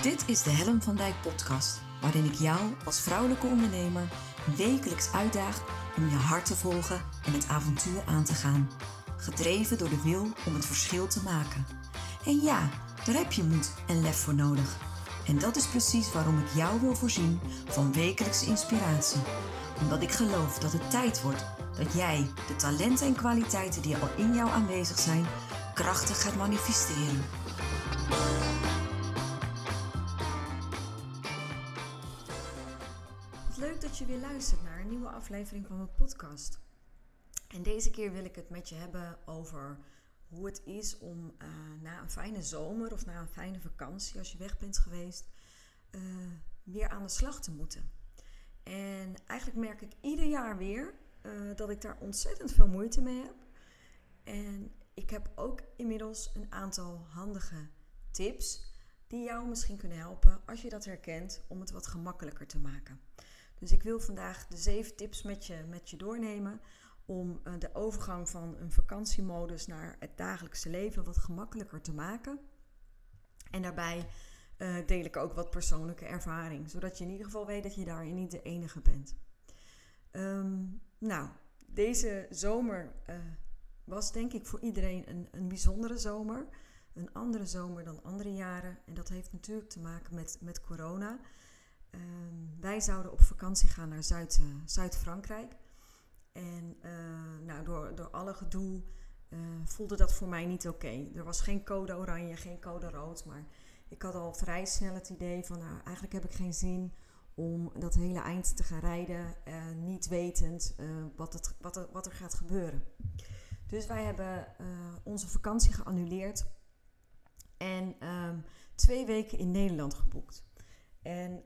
Dit is de Helen van Dijk podcast, waarin ik jou als vrouwelijke ondernemer wekelijks uitdaag om je hart te volgen en het avontuur aan te gaan. Gedreven door de wil om het verschil te maken. En ja, daar heb je moed en lef voor nodig. En dat is precies waarom ik jou wil voorzien van wekelijkse inspiratie. Omdat ik geloof dat het tijd wordt dat jij de talenten en kwaliteiten die al in jou aanwezig zijn, krachtig gaat manifesteren. Leuk dat je weer luistert naar een nieuwe aflevering van mijn podcast. En deze keer wil ik het met je hebben over hoe het is om na een fijne zomer of na een fijne vakantie, als je weg bent geweest, weer aan de slag te moeten. En eigenlijk merk ik ieder jaar weer dat ik daar ontzettend veel moeite mee heb. En ik heb ook inmiddels een aantal handige tips die jou misschien kunnen helpen als je dat herkent om het wat gemakkelijker te maken. Dus ik wil vandaag de 7 tips met je doornemen om de overgang van een vakantiemodus naar het dagelijkse leven wat gemakkelijker te maken. En daarbij deel ik ook wat persoonlijke ervaring, zodat je in ieder geval weet dat je daarin niet de enige bent. Deze zomer was denk ik voor iedereen een bijzondere zomer. Een andere zomer dan andere jaren. En dat heeft natuurlijk te maken met corona. Wij zouden op vakantie gaan naar Zuid-Frankrijk. En door alle gedoe voelde dat voor mij niet oké. Er was geen code oranje, geen code rood. Maar ik had al vrij snel het idee van, eigenlijk heb ik geen zin om dat hele eind te gaan rijden. Niet wetend wat er gaat gebeuren. Dus wij hebben onze vakantie geannuleerd. En 2 weken in Nederland geboekt. En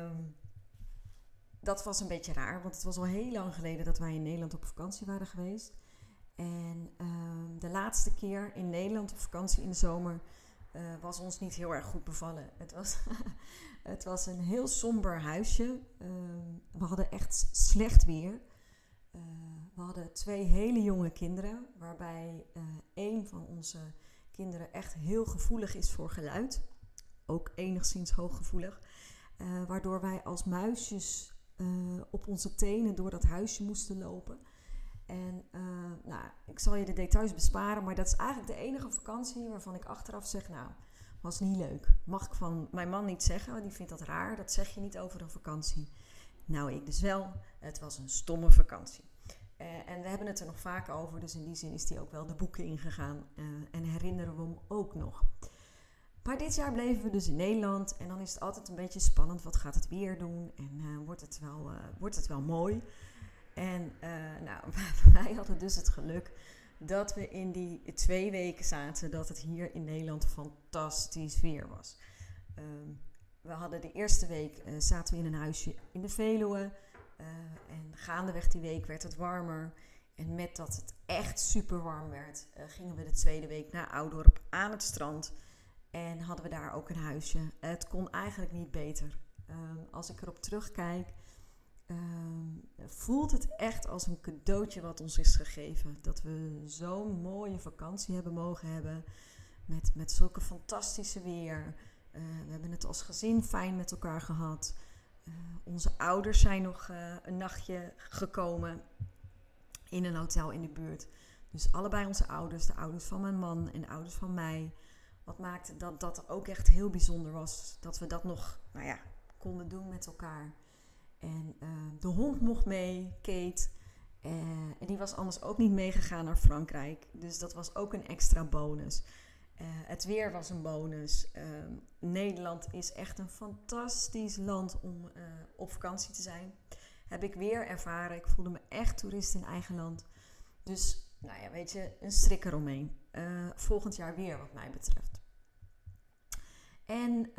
dat was een beetje raar, want het was al heel lang geleden dat wij in Nederland op vakantie waren geweest. En de laatste keer in Nederland op vakantie in de zomer was ons niet heel erg goed bevallen. Het was een heel somber huisje. We hadden echt slecht weer. We hadden 2 hele jonge kinderen, waarbij 1 van onze kinderen echt heel gevoelig is voor geluid. Ook enigszins hooggevoelig. Waardoor wij als muisjes op onze tenen door dat huisje moesten lopen. En ik zal je de details besparen, maar dat is eigenlijk de enige vakantie waarvan ik achteraf zeg, was niet leuk. Mag ik van mijn man niet zeggen, want die vindt dat raar. Dat zeg je niet over een vakantie. Nou, ik dus wel. Het was een stomme vakantie. En we hebben het er nog vaak over, dus in die zin is die ook wel de boeken ingegaan. En herinneren we hem ook nog. Maar dit jaar bleven we dus in Nederland en dan is het altijd een beetje spannend. Wat gaat het weer doen en wordt het wel mooi? En wij hadden dus het geluk dat we in die 2 weken zaten dat het hier in Nederland fantastisch weer was. We hadden de eerste week zaten we in een huisje in de Veluwe. En gaandeweg die week werd het warmer. En met dat het echt super warm werd, gingen we de tweede week naar Oudorp aan het strand. En hadden we daar ook een huisje. Het kon eigenlijk niet beter. Als ik erop terugkijk, voelt het echt als een cadeautje wat ons is gegeven. Dat we zo'n mooie vakantie hebben mogen hebben. Met zulke fantastische weer. We hebben het als gezin fijn met elkaar gehad. Onze ouders zijn nog een nachtje gekomen in een hotel in de buurt. Dus allebei onze ouders, de ouders van mijn man en de ouders van mij. Wat maakte dat dat ook echt heel bijzonder was. Dat we dat nog konden doen met elkaar. En de hond mocht mee, Kate. En die was anders ook niet meegegaan naar Frankrijk. Dus dat was ook een extra bonus. Het weer was een bonus. Nederland is echt een fantastisch land om op vakantie te zijn. Heb ik weer ervaren. Ik voelde me echt toerist in eigen land. Dus, een strik eromheen. Volgend jaar weer wat mij betreft. En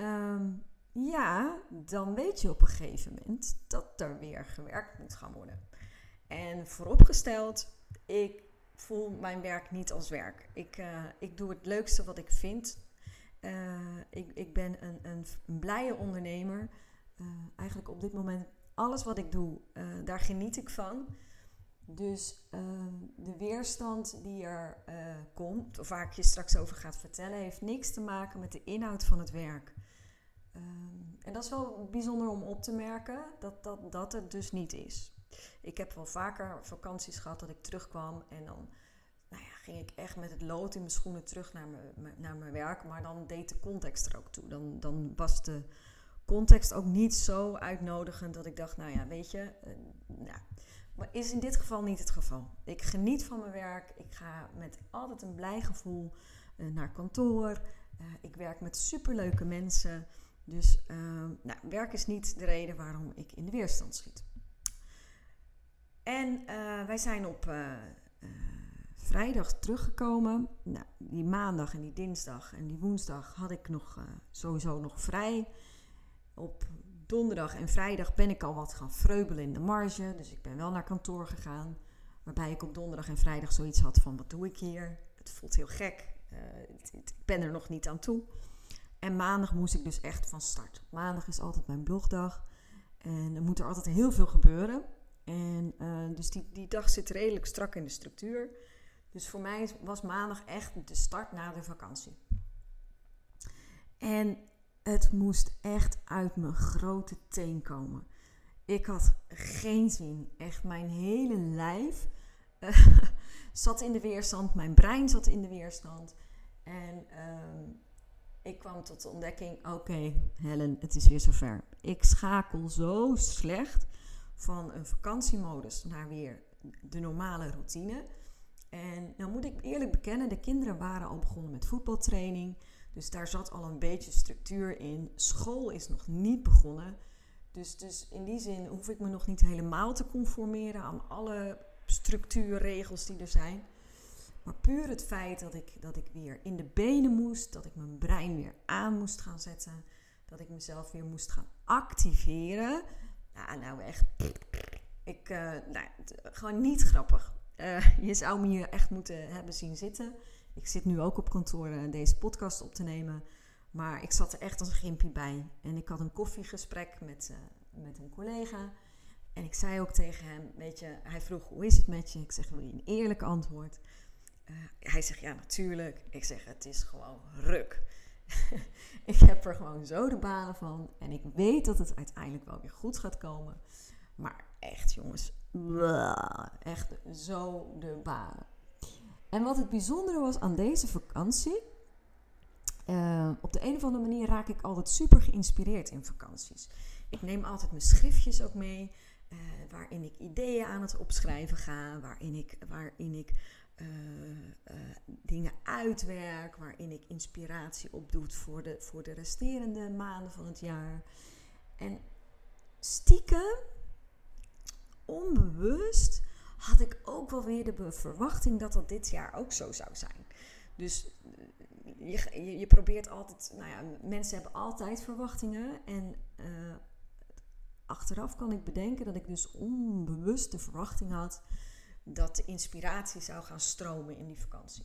dan weet je op een gegeven moment dat er weer gewerkt moet gaan worden. En vooropgesteld, ik voel mijn werk niet als werk. Ik doe het leukste wat ik vind. Ik ben een blije ondernemer. Eigenlijk op dit moment, alles wat ik doe, daar geniet ik van. Dus de weerstand die er komt, of waar ik je straks over ga vertellen, heeft niks te maken met de inhoud van het werk. En dat is wel bijzonder om op te merken, dat het dus niet is. Ik heb wel vaker vakanties gehad dat ik terugkwam en dan ging ik echt met het lood in mijn schoenen terug naar mijn werk. Maar dan deed de context er ook toe. Dan was de context ook niet zo uitnodigend dat ik dacht, weet je, maar is in dit geval niet het geval. Ik geniet van mijn werk. Ik ga met altijd een blij gevoel naar kantoor. Ik werk met superleuke mensen. Dus werk is niet de reden waarom ik in de weerstand schiet. En wij zijn op vrijdag teruggekomen. Die maandag en die dinsdag en die woensdag had ik sowieso nog vrij. Op donderdag en vrijdag ben ik al wat gaan vreubelen in de marge. Dus ik ben wel naar kantoor gegaan. Waarbij ik op donderdag en vrijdag zoiets had van, wat doe ik hier? Het voelt heel gek. Ik ben er nog niet aan toe. En maandag moest ik dus echt van start. Maandag is altijd mijn blogdag. En er moet er altijd heel veel gebeuren. En dus die dag zit redelijk strak in de structuur. Dus voor mij was maandag echt de start na de vakantie. En het moest echt uit mijn grote teen komen. Ik had geen zin. Echt mijn hele lijf zat in de weerstand. Mijn brein zat in de weerstand. En ik kwam tot de ontdekking, oké, Helen, het is weer zover. Ik schakel zo slecht van een vakantiemodus naar weer de normale routine. En nou moet ik eerlijk bekennen, de kinderen waren al begonnen met voetbaltraining. Dus daar zat al een beetje structuur in. School is nog niet begonnen. Dus in die zin hoef ik me nog niet helemaal te conformeren aan alle structuurregels die er zijn. Maar puur het feit dat ik weer in de benen moest, dat ik mijn brein weer aan moest gaan zetten, dat ik mezelf weer moest gaan activeren. Nou echt, gewoon niet grappig. Je zou me hier echt moeten hebben zien zitten. Ik zit nu ook op kantoor deze podcast op te nemen. Maar ik zat er echt als een gimpie bij. En ik had een koffiegesprek met een collega. En ik zei ook tegen hem, weet je, hij vroeg, hoe is het met je? Ik zeg, wil je een eerlijk antwoord? Hij zegt, ja, natuurlijk. Ik zeg, het is gewoon ruk. Ik heb er gewoon zo de banen van. En ik weet dat het uiteindelijk wel weer goed gaat komen. Maar echt, jongens, echt zo de banen. En wat het bijzondere was aan deze vakantie, op de een of andere manier raak ik altijd super geïnspireerd in vakanties. Ik neem altijd mijn schriftjes ook mee, waarin ik ideeën aan het opschrijven ga, waarin ik dingen uitwerk, waarin ik inspiratie opdoe voor de resterende maanden van het jaar. En stiekem, onbewust, had ik ook wel weer de verwachting dat dat dit jaar ook zo zou zijn. Dus je probeert altijd, mensen hebben altijd verwachtingen. En achteraf kan ik bedenken dat ik dus onbewust de verwachting had dat de inspiratie zou gaan stromen in die vakantie.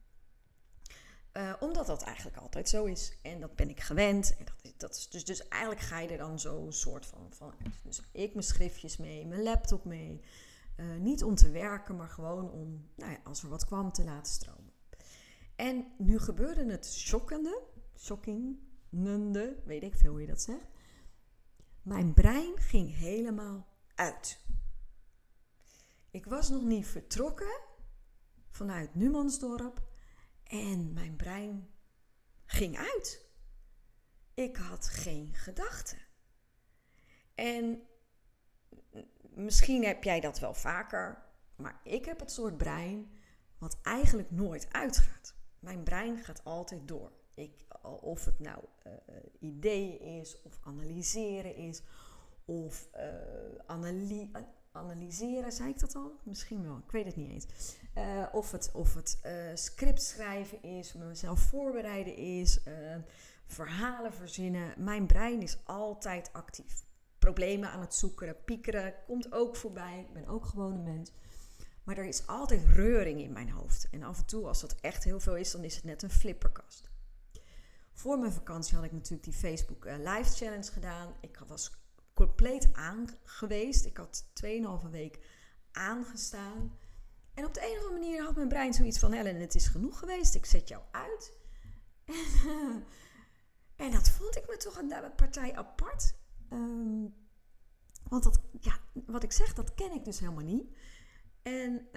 Omdat dat eigenlijk altijd zo is. En dat ben ik gewend. En dat is dus eigenlijk ga je er dan zo een soort van uit. Dus ik mijn schriftjes mee, mijn laptop mee. Niet om te werken, maar gewoon om, als er wat kwam, te laten stromen. En nu gebeurde het shockingende, weet ik veel hoe je dat zegt. Mijn brein ging helemaal uit. Ik was nog niet vertrokken vanuit Numansdorp en mijn brein ging uit. Ik had geen gedachten. En misschien heb jij dat wel vaker, maar ik heb het soort brein wat eigenlijk nooit uitgaat. Mijn brein gaat altijd door. Of het nou ideeën is, of analyseren is, of analyseren, zei ik dat al? Misschien wel, ik weet het niet eens. Of het script schrijven is, mezelf voorbereiden is, verhalen verzinnen. Mijn brein is altijd actief. Problemen aan het zoeken, piekeren, komt ook voorbij. Ik ben ook gewoon een mens. Maar er is altijd reuring in mijn hoofd. En af en toe, als dat echt heel veel is, dan is het net een flipperkast. Voor mijn vakantie had ik natuurlijk die Facebook Live Challenge gedaan. Ik was compleet aangeweest. Ik had 2,5 week aangestaan. En op de een of andere manier had mijn brein zoiets van, Helen, het is genoeg geweest. Ik zet jou uit. En dat vond ik me toch een partij apart. Want wat ik zeg, dat ken ik dus helemaal niet. En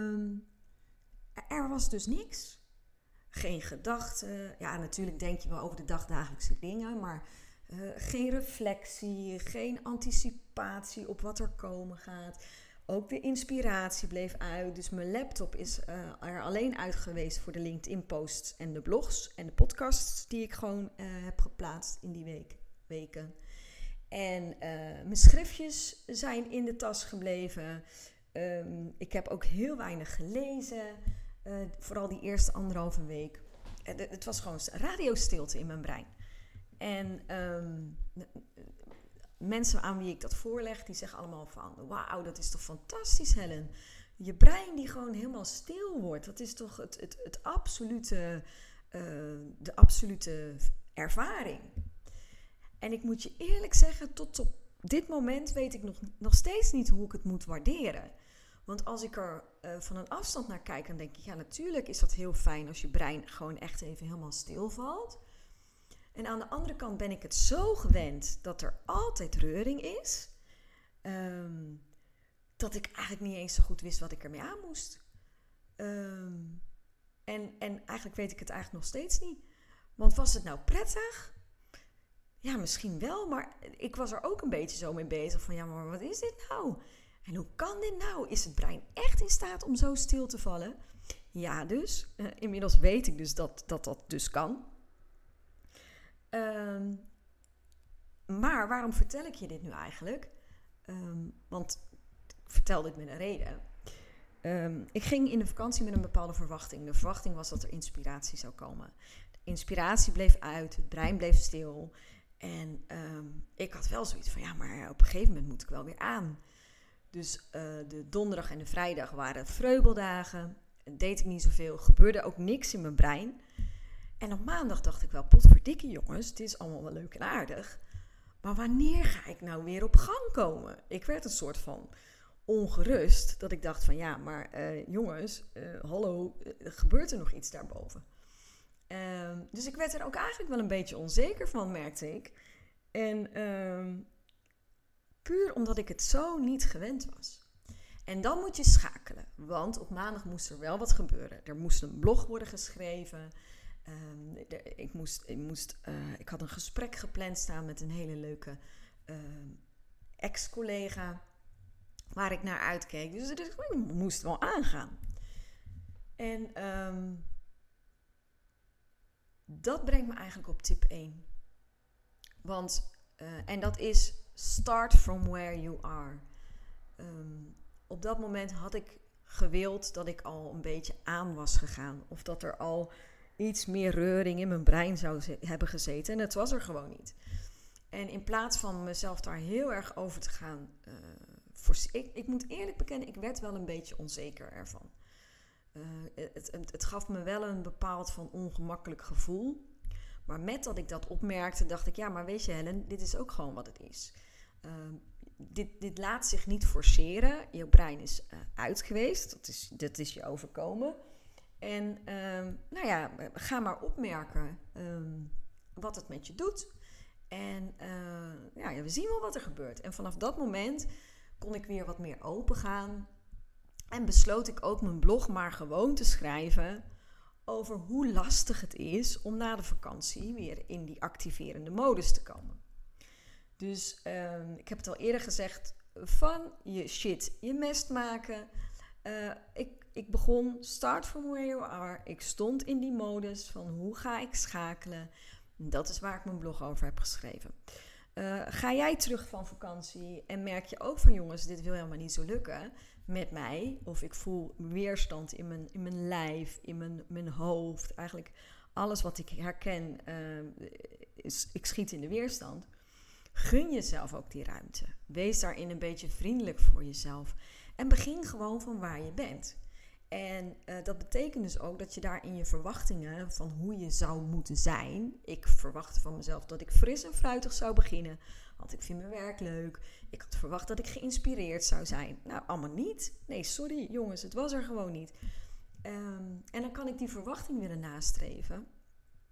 er was dus niks. Geen gedachten. Ja, natuurlijk denk je wel over de dagdagelijkse dingen, maar geen reflectie, geen anticipatie op wat er komen gaat. Ook de inspiratie bleef uit. Dus mijn laptop is er alleen uit geweest voor de LinkedIn-posts en de blogs en de podcasts die ik gewoon heb geplaatst in die weken. En mijn schriftjes zijn in de tas gebleven. Ik heb ook heel weinig gelezen. Vooral die eerste 1,5 week. Het was gewoon radiostilte in mijn brein. En mensen aan wie ik dat voorleg, die zeggen allemaal van... Wauw, dat is toch fantastisch, Helen. Je brein die gewoon helemaal stil wordt. Dat is toch het absolute, de absolute ervaring. En ik moet je eerlijk zeggen, tot op dit moment weet ik nog steeds niet hoe ik het moet waarderen. Want als ik er van een afstand naar kijk, dan denk ik... Ja, natuurlijk is dat heel fijn als je brein gewoon echt even helemaal stilvalt. En aan de andere kant ben ik het zo gewend dat er altijd reuring is... dat ik eigenlijk niet eens zo goed wist wat ik ermee aan moest. En eigenlijk weet ik het eigenlijk nog steeds niet. Want was het nou prettig? Ja, misschien wel, maar ik was er ook een beetje zo mee bezig van... Ja, maar wat is dit nou? En hoe kan dit nou? Is het brein echt in staat om zo stil te vallen? Ja, dus. Inmiddels weet ik dus dat dus kan. Maar waarom vertel ik je dit nu eigenlijk? Want ik vertel dit met een reden. Ik ging in de vakantie met een bepaalde verwachting. De verwachting was dat er inspiratie zou komen. De inspiratie bleef uit, het brein bleef stil. En ik had wel zoiets van, ja, maar op een gegeven moment moet ik wel weer aan. Dus de donderdag en de vrijdag waren vreubeldagen. Deed ik niet zoveel, gebeurde ook niks in mijn brein. En op maandag dacht ik wel, potverdikkie jongens, dit is allemaal wel leuk en aardig. Maar wanneer ga ik nou weer op gang komen? Ik werd een soort van ongerust, dat ik dacht van ja, maar jongens, hallo, gebeurt er nog iets daarboven? Dus ik werd er ook eigenlijk wel een beetje onzeker van, merkte ik. En puur omdat ik het zo niet gewend was. En dan moet je schakelen, want op maandag moest er wel wat gebeuren. Er moest een blog worden geschreven. Ik had een gesprek gepland staan met een hele leuke ex-collega waar ik naar uitkeek. Dus ik moest wel aangaan. En dat brengt me eigenlijk op tip 1. Want, en dat is start from where you are. Op dat moment had ik gewild dat ik al een beetje aan was gegaan. Of dat er al iets meer reuring in mijn brein zou hebben gezeten. En dat was er gewoon niet. En in plaats van mezelf daar heel erg over te gaan... ik moet eerlijk bekennen, ik werd wel een beetje onzeker ervan. Het gaf me wel een bepaald van ongemakkelijk gevoel. Maar met dat ik dat opmerkte, dacht ik... Ja, maar weet je Helen, dit is ook gewoon wat het is. Dit laat zich niet forceren. Je brein is uit geweest. Dat is je overkomen. En ga maar opmerken wat het met je doet. En we zien wel wat er gebeurt. En vanaf dat moment kon ik weer wat meer open gaan. En besloot ik ook mijn blog maar gewoon te schrijven over hoe lastig het is om na de vakantie weer in die activerende modus te komen. Dus ik heb het al eerder gezegd, van je shit je mest maken. Ik begon, start from where you are. Ik stond in die modus van hoe ga ik schakelen. Dat is waar ik mijn blog over heb geschreven. Ga jij terug van vakantie en merk je ook van jongens, dit wil helemaal niet zo lukken met mij. Of ik voel weerstand in mijn lijf, in mijn hoofd. Eigenlijk alles wat ik herken, ik schiet in de weerstand. Gun jezelf ook die ruimte. Wees daarin een beetje vriendelijk voor jezelf. En begin gewoon van waar je bent. En dat betekent dus ook dat je daar in je verwachtingen van hoe je zou moeten zijn. Ik verwachtte van mezelf dat ik fris en fruitig zou beginnen. Want ik vind mijn werk leuk. Ik had verwacht dat ik geïnspireerd zou zijn. Nou, allemaal niet. Nee, sorry jongens, het was er gewoon niet. En dan kan ik die verwachting willen nastreven.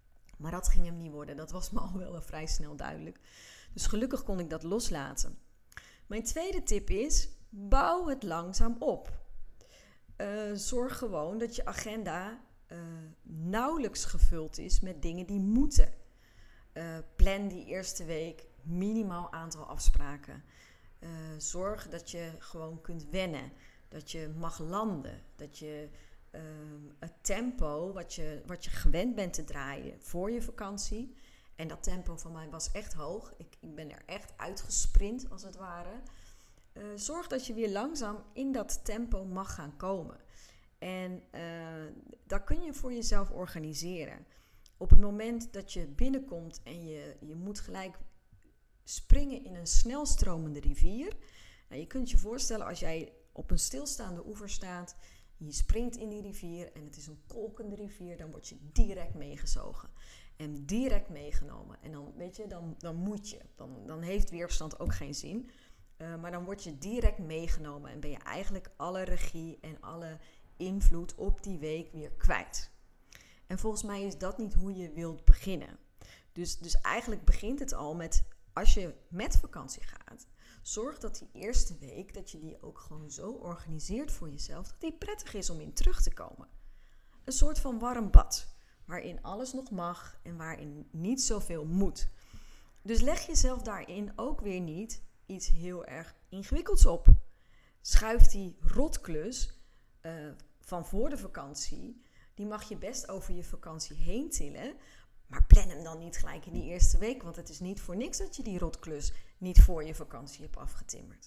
Maar dat ging hem niet worden. Dat was me al wel vrij snel duidelijk. Dus gelukkig kon ik dat loslaten. Mijn tweede tip is, bouw het langzaam op. Zorg gewoon dat je agenda nauwelijks gevuld is met dingen die moeten. Plan die eerste week minimaal aantal afspraken. Zorg dat je gewoon kunt wennen. Dat je mag landen. Dat je het tempo wat je gewend bent te draaien voor je vakantie. En dat tempo van mij was echt hoog. Ik ben er echt uitgesprint als het ware. Zorg dat je weer langzaam in dat tempo mag gaan komen. En dat kun je voor jezelf organiseren. Op het moment dat je binnenkomt en je moet gelijk springen in een snelstromende rivier. Nou, je kunt je voorstellen als jij op een stilstaande oever staat. Je springt in die rivier en het is een kolkende rivier. Dan word je direct meegezogen. En direct meegenomen. En dan, weet je, dan moet je. Dan heeft weerstand ook geen zin. Maar dan word je direct meegenomen. En ben je eigenlijk alle regie en alle invloed op die week weer kwijt. En volgens mij is dat niet hoe je wilt beginnen. Dus eigenlijk begint het al met, als je met vakantie gaat, zorg dat die eerste week, dat je die ook gewoon zo organiseert voor jezelf, dat die prettig is om in terug te komen. Een soort van warm bad, waarin alles nog mag en waarin niet zoveel moet. Dus leg jezelf daarin ook weer niet iets heel erg ingewikkelds op. Schuif die rotklus van voor de vakantie, die mag je best over je vakantie heen tillen. Maar plan hem dan niet gelijk in die eerste week. Want het is niet voor niks dat je die rotklus niet voor je vakantie hebt afgetimmerd.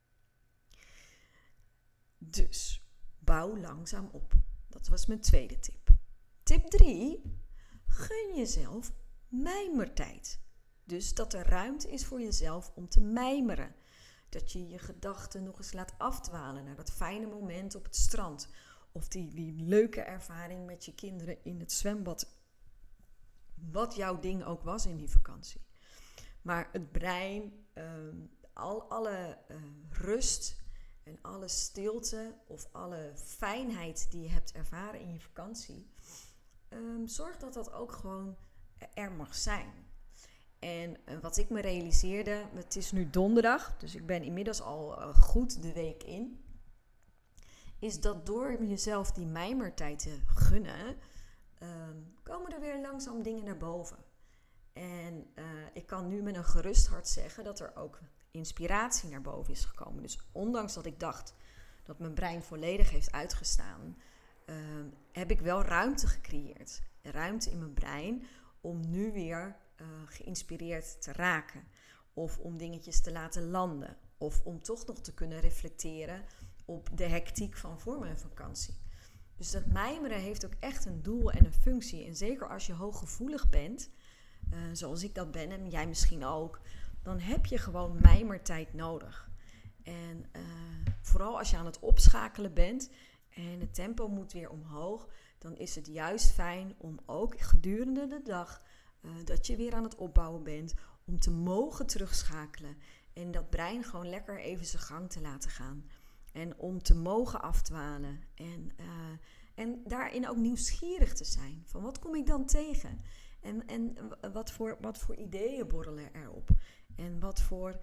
Dus, bouw langzaam op. Dat was mijn tweede tip. Tip 3. Gun jezelf mijmertijd. Dus dat er ruimte is voor jezelf om te mijmeren. Dat je je gedachten nog eens laat afdwalen naar dat fijne moment op het strand. Of die leuke ervaring met je kinderen in het zwembad. Wat jouw ding ook was in die vakantie. Maar het brein, alle rust en alle stilte of alle fijnheid die je hebt ervaren in je vakantie. Zorg dat dat ook gewoon er mag zijn. En wat ik me realiseerde, het is nu donderdag, dus ik ben inmiddels al goed de week in. Is dat door jezelf die mijmertijd te gunnen, komen er weer langzaam dingen naar boven. En ik kan nu met een gerust hart zeggen dat er ook inspiratie naar boven is gekomen. Dus ondanks dat ik dacht dat mijn brein volledig heeft uitgestaan, heb ik wel ruimte gecreëerd. Ruimte in mijn brein om nu weer geïnspireerd te raken. Of om dingetjes te laten landen. Of om toch nog te kunnen reflecteren op de hectiek van voor mijn vakantie. Dus dat mijmeren heeft ook echt een doel en een functie. En zeker als je hooggevoelig bent, zoals ik dat ben en jij misschien ook, dan heb je gewoon mijmertijd nodig. En vooral als je aan het opschakelen bent en het tempo moet weer omhoog, dan is het juist fijn om ook gedurende de dag dat je weer aan het opbouwen bent, om te mogen terugschakelen en dat brein gewoon lekker even zijn gang te laten gaan. En om te mogen afdwalen en daarin ook nieuwsgierig te zijn. Van wat kom ik dan tegen? En wat voor ideeën borrelen erop? En wat voor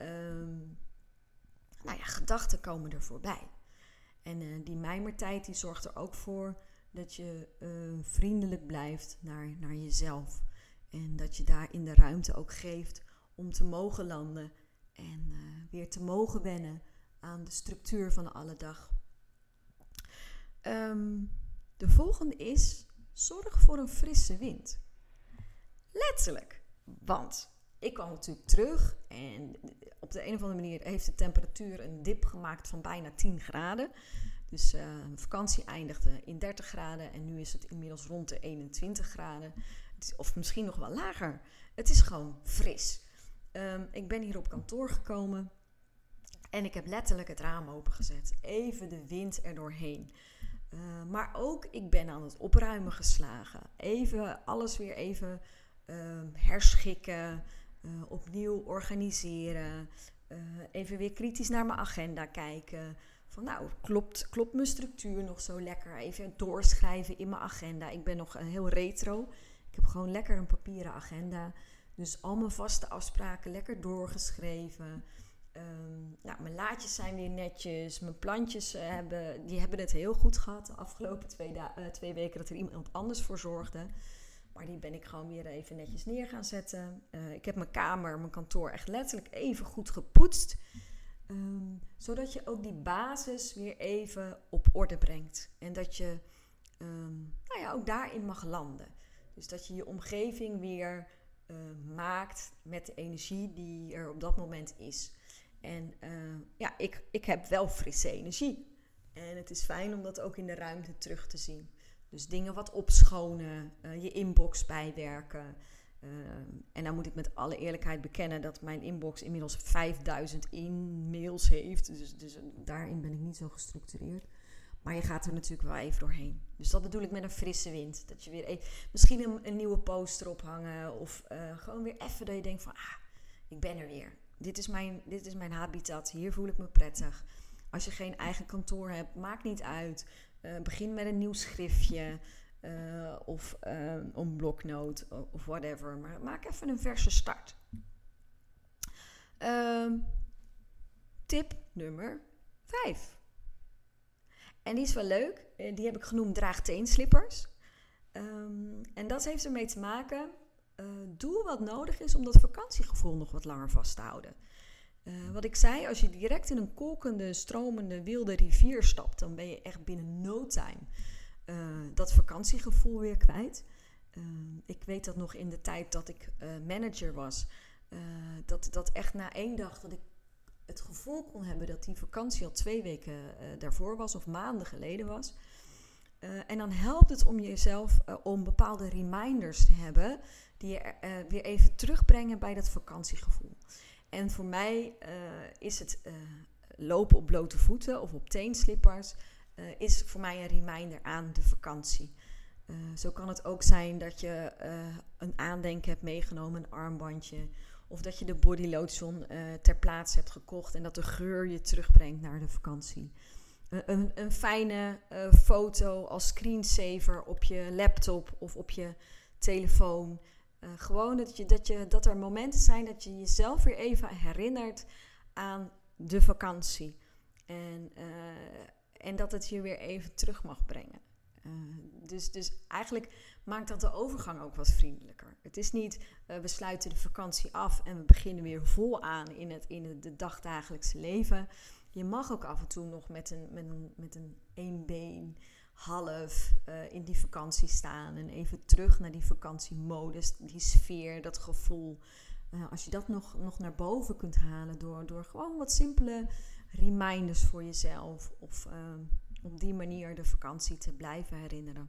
gedachten komen er voorbij? En die mijmertijd die zorgt er ook voor dat je vriendelijk blijft naar jezelf. En dat je daar in de ruimte ook geeft om te mogen landen en weer te mogen wennen aan de structuur van de alledag. De volgende is, zorg voor een frisse wind. Letterlijk. Want ik kwam natuurlijk terug en op de een of andere manier heeft de temperatuur een dip gemaakt van bijna 10 graden. Dus mijn vakantie eindigde in 30 graden en nu is het inmiddels rond de 21 graden. Of misschien nog wel lager. Het is gewoon fris. Ik ben hier op kantoor gekomen en ik heb letterlijk het raam opengezet. Even de wind er doorheen. Maar ook, ik ben aan het opruimen geslagen. Alles weer even herschikken, opnieuw organiseren. Even weer kritisch naar mijn agenda kijken. Van nou, klopt mijn structuur nog zo lekker? Even doorschrijven in mijn agenda. Ik ben nog heel retro. Ik Ik heb gewoon lekker een papieren agenda. Dus al mijn vaste afspraken lekker doorgeschreven. Mijn laadjes zijn weer netjes. Mijn plantjes hebben het heel goed gehad de afgelopen 2 weken dat er iemand anders voor zorgde. Maar die ben ik gewoon weer even netjes neer gaan zetten. Ik heb mijn kantoor echt letterlijk even goed gepoetst. Zodat je ook die basis weer even op orde brengt. En dat je ook daarin mag landen. Dus dat je je omgeving weer maakt met de energie die er op dat moment is. En ik heb wel frisse energie. En het is fijn om dat ook in de ruimte terug te zien. Dus dingen wat opschonen, je inbox bijwerken. En dan moet ik met alle eerlijkheid bekennen dat mijn inbox inmiddels 5000 e-mails heeft. Dus daarin ben ik niet zo gestructureerd. Maar je gaat er natuurlijk wel even doorheen. Dus dat bedoel ik met een frisse wind. Dat je weer misschien een nieuwe poster ophangen. Of gewoon weer even dat je denkt van, ik ben er weer. Dit is mijn habitat. Hier voel ik me prettig. Als je geen eigen kantoor hebt, maakt niet uit. Begin met een nieuw schriftje. Of een bloknoot. Of whatever. Maar maak even een verse start. Tip nummer 5. En die is wel leuk. Die heb ik genoemd draag teenslippers. En dat heeft ermee te maken. Doe wat nodig is om dat vakantiegevoel nog wat langer vast te houden. Wat ik zei, als je direct in een kolkende, stromende, wilde rivier stapt, dan ben je echt binnen no time dat vakantiegevoel weer kwijt. Ik weet dat nog in de tijd dat ik manager was. Dat echt na 1 dag dat ik het gevoel kon hebben dat die vakantie al 2 weken daarvoor was of maanden geleden was. En dan helpt het om jezelf om bepaalde reminders te hebben die je weer even terugbrengen bij dat vakantiegevoel. En voor mij is het lopen op blote voeten of op teenslippers is voor mij een reminder aan de vakantie. Zo kan het ook zijn dat je een aandenken hebt meegenomen, een armbandje. Of dat je de bodylotion ter plaatse hebt gekocht en dat de geur je terugbrengt naar de vakantie. Een fijne foto als screensaver op je laptop of op je telefoon. Gewoon dat er momenten zijn dat je jezelf weer even herinnert aan de vakantie. En dat het je weer even terug mag brengen. Dus eigenlijk maakt dat de overgang ook wat vriendelijker. Het is niet, we sluiten de vakantie af en we beginnen weer vol aan in het dagdagelijkse leven. Je mag ook af en toe nog met een één been half in die vakantie staan. En even terug naar die vakantiemodus, die sfeer, dat gevoel. Als je dat nog naar boven kunt halen door gewoon wat simpele reminders voor jezelf. Of op die manier de vakantie te blijven herinneren.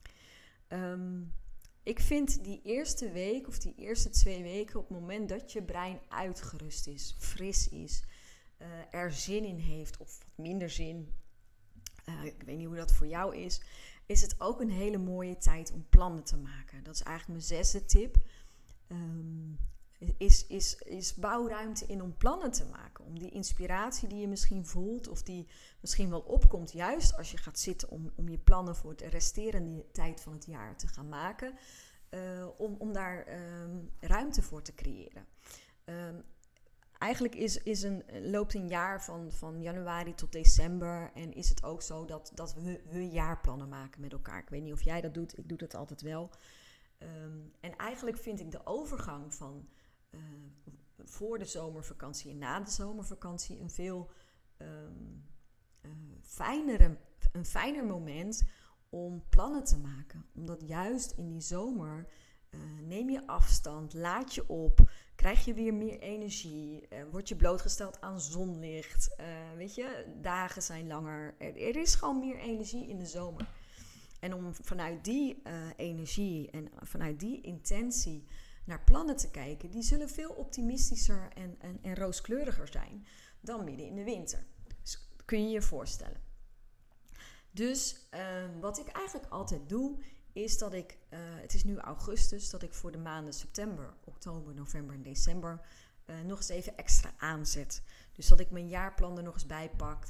Ik vind die eerste week of die eerste 2 weken op het moment dat je brein uitgerust is, fris is, er zin in heeft of wat minder zin. Ik weet niet hoe dat voor jou is het ook een hele mooie tijd om plannen te maken. Dat is eigenlijk mijn 6e tip. Is bouw ruimte in om plannen te maken. Om die inspiratie die je misschien voelt of die misschien wel opkomt, juist als je gaat zitten om je plannen voor de resterende tijd van het jaar te gaan maken. Om daar ruimte voor te creëren. Eigenlijk loopt een jaar van januari tot december en is het ook zo dat we jaarplannen maken met elkaar. Ik weet niet of jij dat doet, ik doe dat altijd wel. En eigenlijk vind ik de overgang van voor de zomervakantie en na de zomervakantie een veel fijner moment om plannen te maken. Omdat juist in die zomer neem je afstand, laad je op, krijg je weer meer energie, word je blootgesteld aan zonlicht, dagen zijn langer. Er is gewoon meer energie in de zomer. En om vanuit die energie en vanuit die intentie naar plannen te kijken, die zullen veel optimistischer en rooskleuriger zijn dan midden in de winter. Dus kun je je voorstellen. Dus wat ik eigenlijk altijd doe, is dat ik, het is nu augustus, dat ik voor de maanden september, oktober, november en december nog eens even extra aanzet. Dus dat ik mijn jaarplan er nog eens bij pak.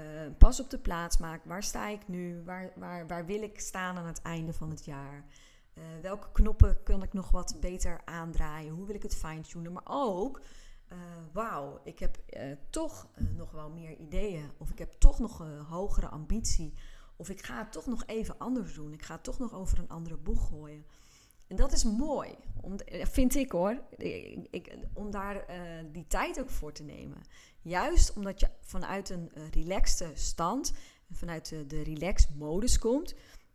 Pas op de plaats maak. Waar sta ik nu? Waar wil ik staan aan het einde van het jaar? Welke knoppen kan ik nog wat beter aandraaien? Hoe wil ik het fine-tunen? Maar ook, wauw, ik heb toch nog wel meer ideeën. Of ik heb toch nog een hogere ambitie. Of ik ga het toch nog even anders doen. Ik ga het toch nog over een andere boeg gooien. En dat is mooi, vind ik hoor, om daar die tijd ook voor te nemen. Juist omdat je vanuit een relaxte stand, vanuit de relaxed modus komt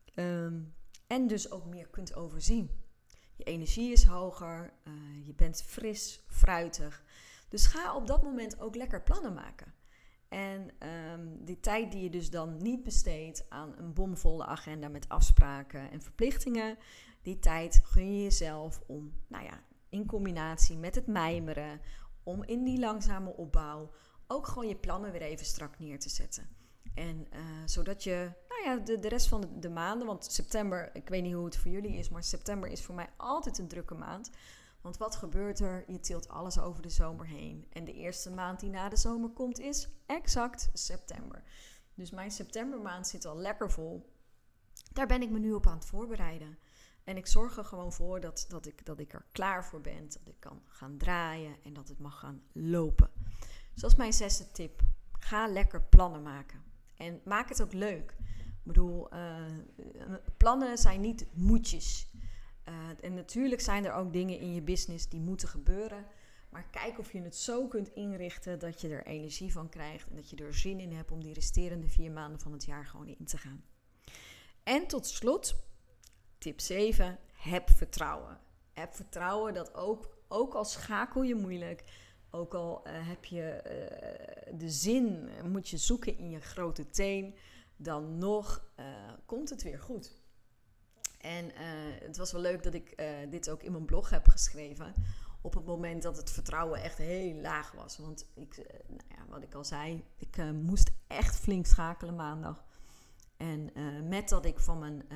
en dus ook meer kunt overzien. Je energie is hoger, je bent fris, fruitig. Dus ga op dat moment ook lekker plannen maken. En die tijd die je dus dan niet besteedt aan een bomvolle agenda met afspraken en verplichtingen, die tijd gun je jezelf om, in combinatie met het mijmeren, om in die langzame opbouw ook gewoon je plannen weer even strak neer te zetten. En zodat je, de rest van de maanden, want september, ik weet niet hoe het voor jullie is, maar september is voor mij altijd een drukke maand. Want wat gebeurt er? Je tilt alles over de zomer heen. En de eerste maand die na de zomer komt is exact september. Dus mijn septembermaand zit al lekker vol. Daar ben ik me nu op aan het voorbereiden. En ik zorg er gewoon voor dat ik er klaar voor ben. Dat ik kan gaan draaien en dat het mag gaan lopen. Dus dat is mijn 6e tip. Ga lekker plannen maken. En maak het ook leuk. Ik bedoel, plannen zijn niet moetjes. En natuurlijk zijn er ook dingen in je business die moeten gebeuren. Maar kijk of je het zo kunt inrichten dat je er energie van krijgt. En dat je er zin in hebt om die resterende 4 maanden van het jaar gewoon in te gaan. En tot slot, tip 7, heb vertrouwen. Heb vertrouwen dat ook al schakel je moeilijk, ook al heb je de zin, moet je zoeken in je grote teen, dan nog komt het weer goed. En het was wel leuk dat ik dit ook in mijn blog heb geschreven. Op het moment dat het vertrouwen echt heel laag was. Want wat ik al zei, ik moest echt flink schakelen maandag. En met dat ik van mijn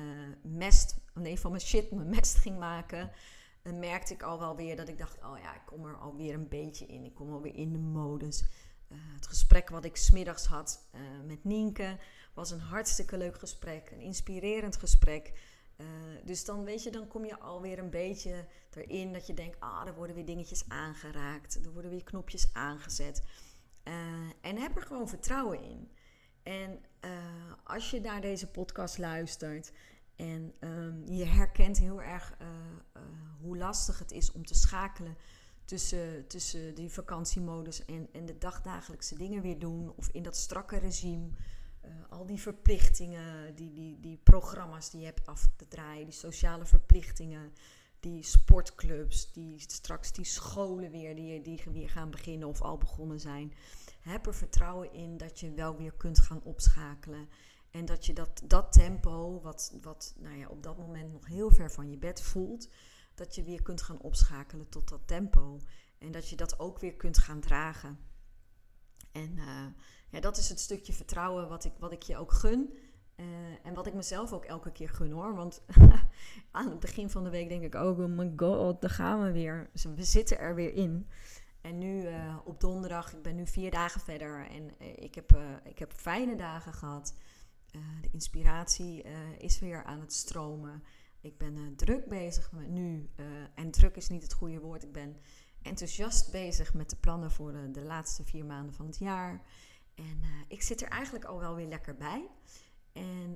mijn mest ging maken, merkte ik al wel weer dat ik dacht, ik kom er alweer een beetje in. Ik kom alweer in de modus. Het gesprek wat ik 's middags had met Nienke was een hartstikke leuk gesprek. Een inspirerend gesprek. Dus dan kom je alweer een beetje erin dat je denkt, er worden weer dingetjes aangeraakt. Er worden weer knopjes aangezet. En heb er gewoon vertrouwen in. En als je naar deze podcast luistert en je herkent heel erg hoe lastig het is om te schakelen tussen die vakantiemodus en de dagdagelijkse dingen weer doen, of in dat strakke regime, al die verplichtingen, die programma's die je hebt af te draaien, die sociale verplichtingen, die sportclubs, straks die scholen weer die weer gaan beginnen of al begonnen zijn. Heb er vertrouwen in dat je wel weer kunt gaan opschakelen. En dat je dat tempo, wat op dat moment nog heel ver van je bed voelt, dat je weer kunt gaan opschakelen tot dat tempo. En dat je dat ook weer kunt gaan dragen. En dat is het stukje vertrouwen wat ik je ook gun. En wat ik mezelf ook elke keer gun hoor. Want aan het begin van de week denk ik ook, oh my god, daar gaan we weer. Dus we zitten er weer in. En nu op donderdag, ik ben nu 4 dagen verder en ik heb fijne dagen gehad. De inspiratie is weer aan het stromen. Ik ben druk bezig met nu, en druk is niet het goede woord. Ik ben enthousiast bezig met de plannen voor de laatste 4 maanden van het jaar. En ik zit er eigenlijk al wel weer lekker bij. En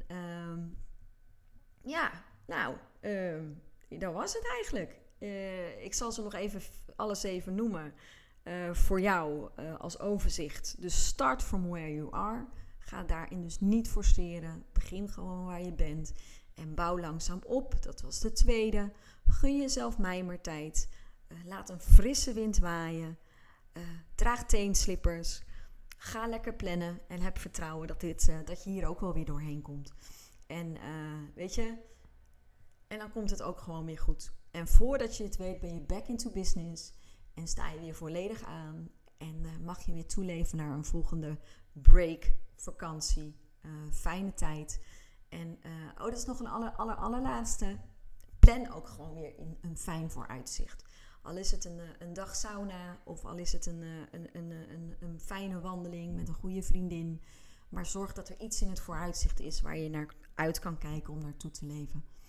dat was het eigenlijk. Ik zal ze nog even alle 7 noemen voor jou als overzicht. Dus start from where you are. Ga daarin dus niet forceren. Begin gewoon waar je bent. En bouw langzaam op. Dat was de 2e. Gun jezelf mijmertijd. Laat een frisse wind waaien. Draag teenslippers. Ga lekker plannen. En heb vertrouwen dat je hier ook wel weer doorheen komt. En weet je, en dan komt het ook gewoon weer goed. En voordat je het weet ben je back into business. En sta je weer volledig aan. En mag je weer toeleven naar een volgende break, vakantie, fijne tijd. En dat is nog een allerlaatste. Plan ook gewoon weer in een fijn vooruitzicht. Al is het een dag sauna of al is het een fijne wandeling met een goede vriendin. Maar zorg dat er iets in het vooruitzicht is waar je naar uit kan kijken om naartoe te leven.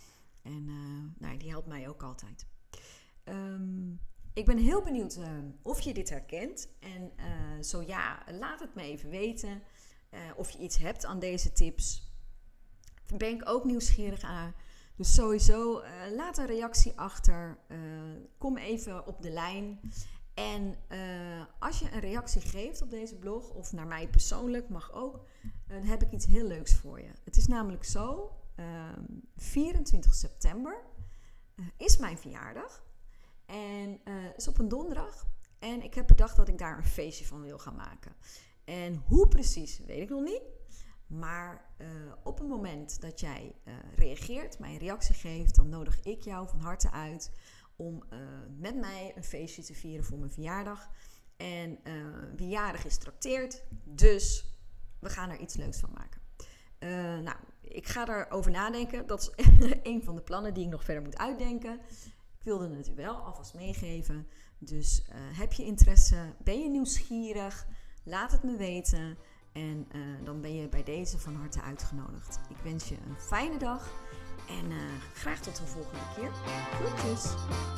En die helpt mij ook altijd. Ik ben heel benieuwd of je dit herkent. En zo ja, laat het me even weten. Of je iets hebt aan deze tips. Daar ben ik ook nieuwsgierig aan. Dus sowieso, laat een reactie achter. Kom even op de lijn. En als je een reactie geeft op deze blog, of naar mij persoonlijk, mag ook, dan heb ik iets heel leuks voor je. Het is namelijk zo, 24 september is mijn verjaardag. En is op een donderdag. En ik heb bedacht dat ik daar een feestje van wil gaan maken. En hoe precies, weet ik nog niet. Maar op het moment dat jij reageert, mij een reactie geeft, dan nodig ik jou van harte uit om met mij een feestje te vieren voor mijn verjaardag. En wie jarig is trakteert, dus we gaan er iets leuks van maken. Ik ga erover nadenken. Dat is een van de plannen die ik nog verder moet uitdenken. Ik wilde het u wel alvast meegeven. Dus heb je interesse? Ben je nieuwsgierig? Laat het me weten. En dan ben je bij deze van harte uitgenodigd. Ik wens je een fijne dag. En graag tot de volgende keer. Groetjes.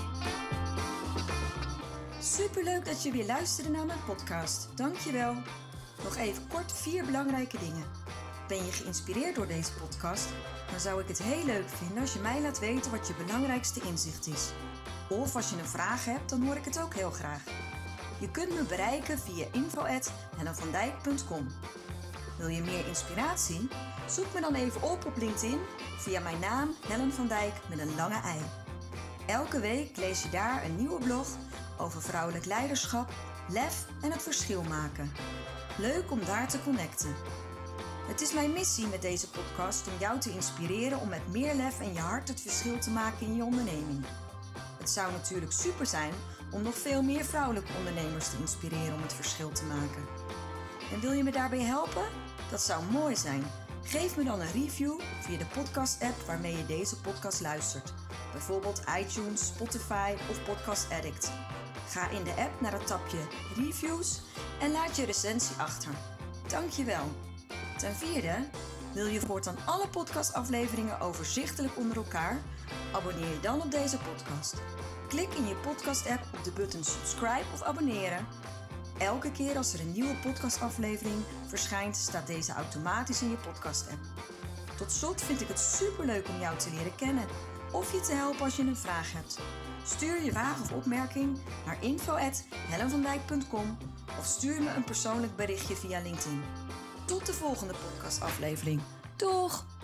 Superleuk dat je weer luisterde naar mijn podcast. Dankjewel. Nog even kort 4 belangrijke dingen. Ben je geïnspireerd door deze podcast? Dan zou ik het heel leuk vinden als je mij laat weten wat je belangrijkste inzicht is. Of als je een vraag hebt, dan hoor ik het ook heel graag. Je kunt me bereiken via info@hellenvandijk.com. Wil je meer inspiratie? Zoek me dan even op LinkedIn via mijn naam Hellen van Dijk met een lange ei. Elke week lees je daar een nieuwe blog over vrouwelijk leiderschap, lef en het verschil maken. Leuk om daar te connecten. Het is mijn missie met deze podcast om jou te inspireren om met meer lef en je hart het verschil te maken in je onderneming. Het zou natuurlijk super zijn om nog veel meer vrouwelijke ondernemers te inspireren om het verschil te maken. En wil je me daarbij helpen? Dat zou mooi zijn. Geef me dan een review via de podcast-app waarmee je deze podcast luistert. Bijvoorbeeld iTunes, Spotify of Podcast Addict. Ga in de app naar het tapje Reviews en laat je recensie achter. Dankjewel. Ten vierde, wil je voortaan alle podcastafleveringen overzichtelijk onder elkaar? Abonneer je dan op deze podcast. Klik in je podcast-app op de button subscribe of abonneren. Elke keer als er een nieuwe podcastaflevering verschijnt, staat deze automatisch in je podcast-app. Tot slot vind ik het superleuk om jou te leren kennen of je te helpen als je een vraag hebt. Stuur je vraag of opmerking naar info@hellenvandijk.com of stuur me een persoonlijk berichtje via LinkedIn. Tot de volgende podcastaflevering. Doeg!